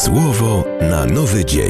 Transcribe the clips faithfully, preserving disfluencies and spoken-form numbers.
Słowo na nowy dzień.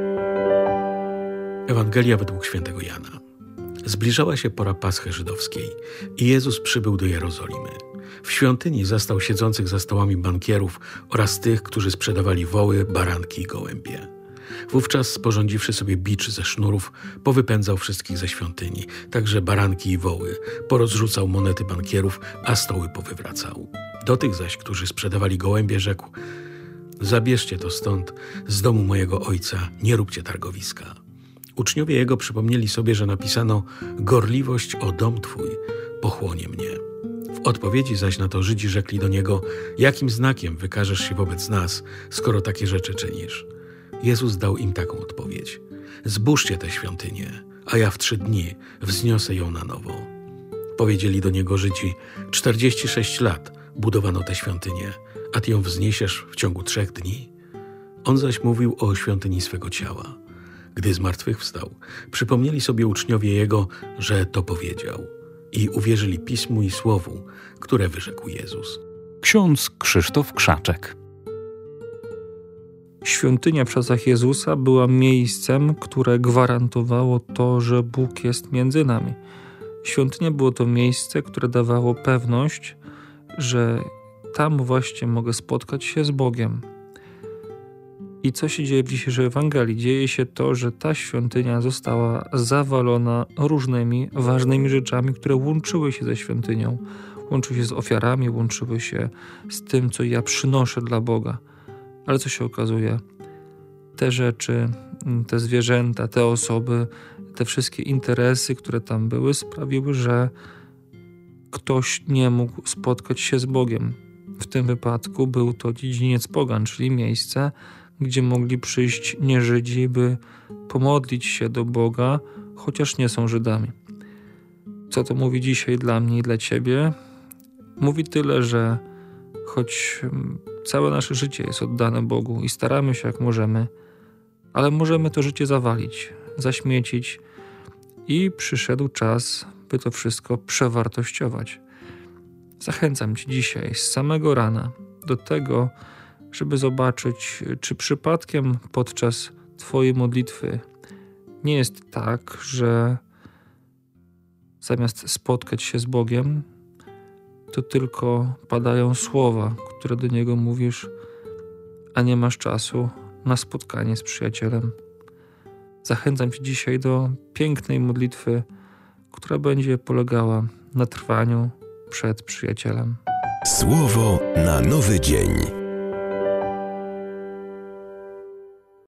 Ewangelia według świętego Jana. Zbliżała się pora Paschy żydowskiej i Jezus przybył do Jerozolimy. W świątyni zastał siedzących za stołami bankierów oraz tych, którzy sprzedawali woły, baranki i gołębie. Wówczas, sporządziwszy sobie bicz ze sznurów, powypędzał wszystkich ze świątyni, także baranki i woły, porozrzucał monety bankierów, a stoły powywracał. Do tych zaś, którzy sprzedawali gołębie, rzekł: zabierzcie to stąd, z domu mojego ojca, nie róbcie targowiska. Uczniowie jego przypomnieli sobie, że napisano: gorliwość o dom twój pochłonie mnie. W odpowiedzi zaś na to Żydzi rzekli do niego: jakim znakiem wykażesz się wobec nas, skoro takie rzeczy czynisz? Jezus dał im taką odpowiedź: zbóżcie tę świątynię, a ja w trzy dni wzniosę ją na nowo. Powiedzieli do niego Żydzi: czterdzieści sześć lat budowano tę świątynię, a ty ją wzniesiesz w ciągu trzech dni? On zaś mówił o świątyni swego ciała. Gdy zmartwychwstał, przypomnieli sobie uczniowie jego, że to powiedział, i uwierzyli Pismu i Słowu, które wyrzekł Jezus. Ksiądz Krzysztof Krzaczek. Świątynia w czasach Jezusa była miejscem, które gwarantowało to, że Bóg jest między nami. Świątynia było to miejsce, które dawało pewność, że tam właśnie mogę spotkać się z Bogiem. I co się dzieje w dzisiejszej Ewangelii? Dzieje się to, że ta świątynia została zawalona różnymi ważnymi rzeczami, które łączyły się ze świątynią. Łączyły się z ofiarami, łączyły się z tym, co ja przynoszę dla Boga. Ale co się okazuje? Te rzeczy, te zwierzęta, te osoby, te wszystkie interesy, które tam były, sprawiły, że ktoś nie mógł spotkać się z Bogiem. W tym wypadku był to dziedziniec pogan, czyli miejsce, gdzie mogli przyjść nieżydzi, by pomodlić się do Boga, chociaż nie są Żydami. Co to mówi dzisiaj dla mnie i dla ciebie? Mówi tyle, że choć całe nasze życie jest oddane Bogu i staramy się jak możemy, ale możemy to życie zawalić, zaśmiecić i przyszedł czas, by to wszystko przewartościować. Zachęcam cię dzisiaj z samego rana do tego, żeby zobaczyć, czy przypadkiem podczas twojej modlitwy nie jest tak, że zamiast spotkać się z Bogiem, to tylko padają słowa, które do Niego mówisz, a nie masz czasu na spotkanie z przyjacielem. Zachęcam cię dzisiaj do pięknej modlitwy, która będzie polegała na trwaniu przed przyjacielem. Słowo na nowy dzień.